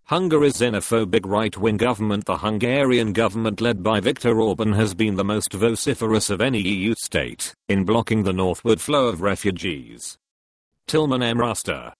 Hungary's xenophobic right-wing government, the Hungarian government led by Viktor Orban, has been the most vociferous of any EU state in blocking the northward flow of refugees. Tilman M. Ruster,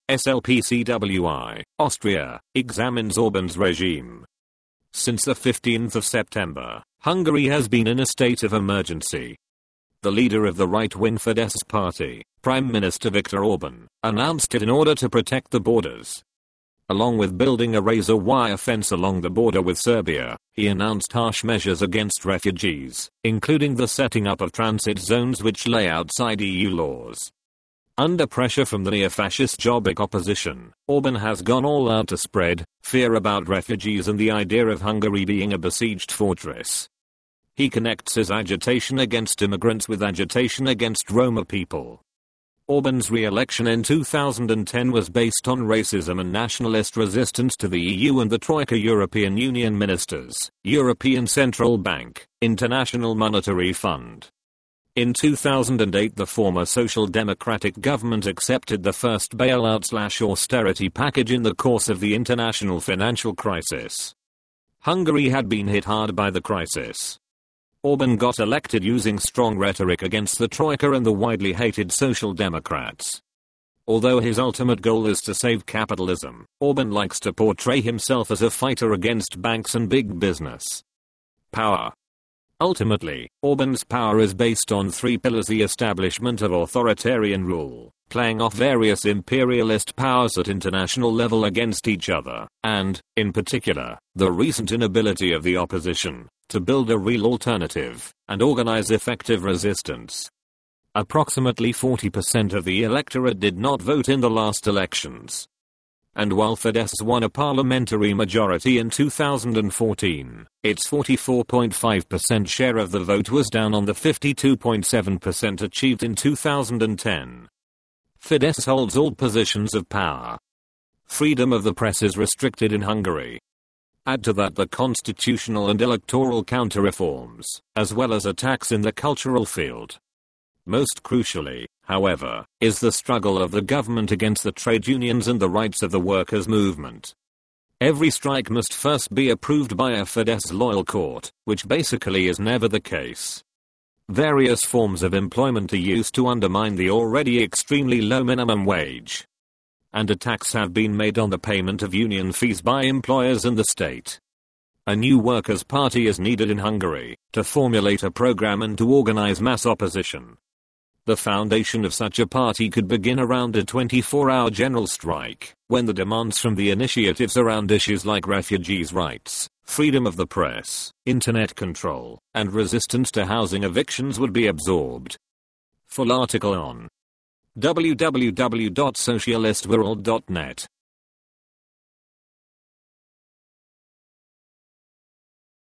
SLPCWI, Austria, examines Orban's regime. Since the 15th of September, Hungary has been in a state of emergency. The leader of the right-wing Fidesz party, Prime Minister Viktor Orban, announced it in order to protect the borders. Along with building a razor wire fence along the border with Serbia, he announced harsh measures against refugees, including the setting up of transit zones which lay outside EU laws. Under pressure from the neo-fascist Jobbik opposition, Orban has gone all out to spread fear about refugees and the idea of Hungary being a besieged fortress. He connects his agitation against immigrants with agitation against Roma people. Orban's re-election in 2010 was based on racism and nationalist resistance to the EU and the Troika: European Union ministers, European Central Bank, International Monetary Fund. In 2008, the former Social Democratic government accepted the first bailout/austerity package in the course of the international financial crisis. Hungary had been hit hard by the crisis. Orban got elected using strong rhetoric against the Troika and the widely hated Social Democrats. Although his ultimate goal is to save capitalism, Orban likes to portray himself as a fighter against banks and big business. Power. Ultimately, Orban's power is based on three pillars: the establishment of authoritarian rule, playing off various imperialist powers at international level against each other, and, in particular, the recent inability of the opposition to build a real alternative and organize effective resistance. Approximately 40% of the electorate did not vote in the last elections. And while Fidesz won a parliamentary majority in 2014, its 44.5% share of the vote was down on the 52.7% achieved in 2010. Fidesz holds all positions of power. Freedom of the press is restricted in Hungary. Add to that the constitutional and electoral counter-reforms, as well as attacks in the cultural field. Most crucially, however, is the struggle of the government against the trade unions and the rights of the workers' movement. Every strike must first be approved by a Fidesz-loyal court, which basically is never the case. Various forms of employment are used to undermine the already extremely low minimum wage. And attacks have been made on the payment of union fees by employers and the state. A new workers' party is needed in Hungary to formulate a program and to organize mass opposition. The foundation of such a party could begin around a 24-hour general strike, when the demands from the initiatives around issues like refugees' rights, freedom of the press, internet control, and resistance to housing evictions would be absorbed. Full article on www.socialistworld.net